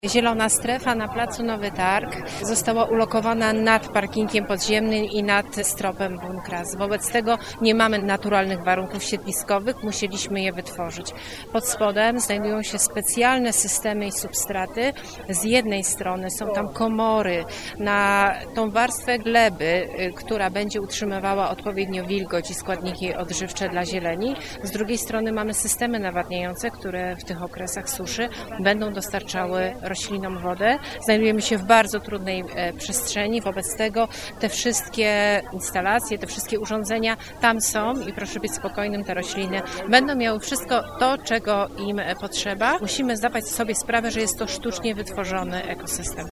Zielona strefa na placu Nowy Targ została ulokowana nad parkingiem podziemnym i nad stropem Bunkras. Wobec tego nie mamy naturalnych warunków siedliskowych, musieliśmy je wytworzyć. Pod spodem znajdują się specjalne systemy i substraty. Z jednej strony są tam komory na tą warstwę gleby, która będzie utrzymywała odpowiednio wilgoć i składniki odżywcze dla zieleni. Z drugiej strony mamy systemy nawadniające, które w tych okresach suszy będą dostarczały roślinom wodę. Znajdujemy się w bardzo trudnej przestrzeni, wobec tego te wszystkie instalacje, te wszystkie urządzenia tam są i proszę być spokojnym, te rośliny będą miały wszystko to, czego im potrzeba. Musimy zdawać sobie sprawę, że jest to sztucznie wytworzony ekosystem.